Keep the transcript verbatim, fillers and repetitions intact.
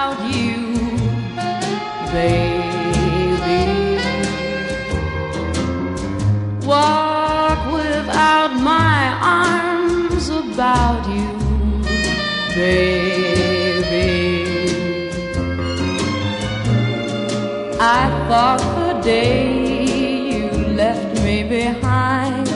without you, baby. Walk without my arms about you, baby. I thought the day you left me behind